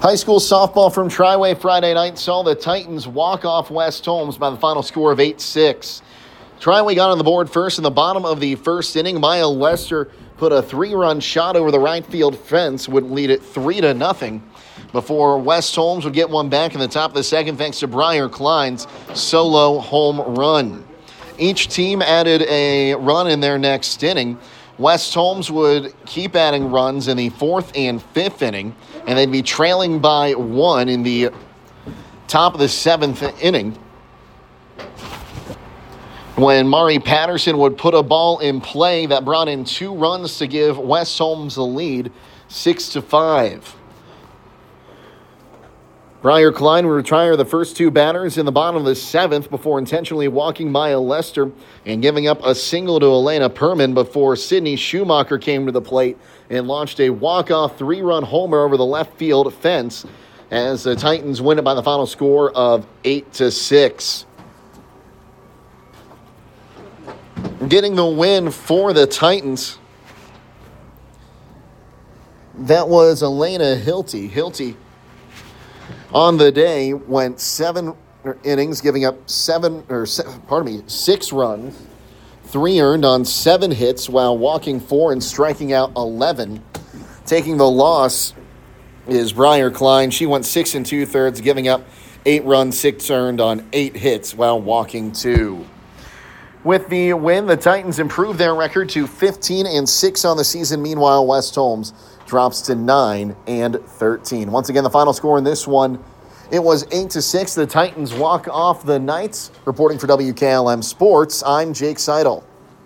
High school softball from Triway Friday night saw the Titans walk off West Holmes by the final score of 8-6. Triway got on the board first in the bottom of the first inning. Maya Lester put a 3-run shot over the right field fence, would lead it 3-0 before West Holmes would get one back in the top of the second thanks to Briar Klein's solo home run. Each team added a run in their next inning. West Holmes would keep adding runs in the fourth and fifth inning, and they'd be trailing by 1 in the top of the seventh inning when Mari Patterson would put a ball in play that brought in 2 runs to give West Holmes the lead, 6-5. Briar Klein would retire the first 2 batters in the bottom of the seventh before intentionally walking Maya Lester and giving up a single to Elena Perman before Sydney Schumacher came to the plate and launched a walk-off 3-run homer over the left field fence as the Titans win it by the final score of 8-6. Getting the win for the Titans, that was Elena Hilty. Hilty on the day went 7 innings, giving up 6 runs, 3 earned on 7 hits while walking 4 and striking out 11. Taking the loss is Briar Klein. She went 6 2/3, giving up 8 runs, 6 earned on 8 hits while walking 2. With the win, the Titans improved their record to 15-6 on the season. Meanwhile, West Holmes drops to 9-13. Once again, the final score in this one, it was 8-6. The Titans walk off the Knights. Reporting for WKLM Sports, I'm Jake Seidel.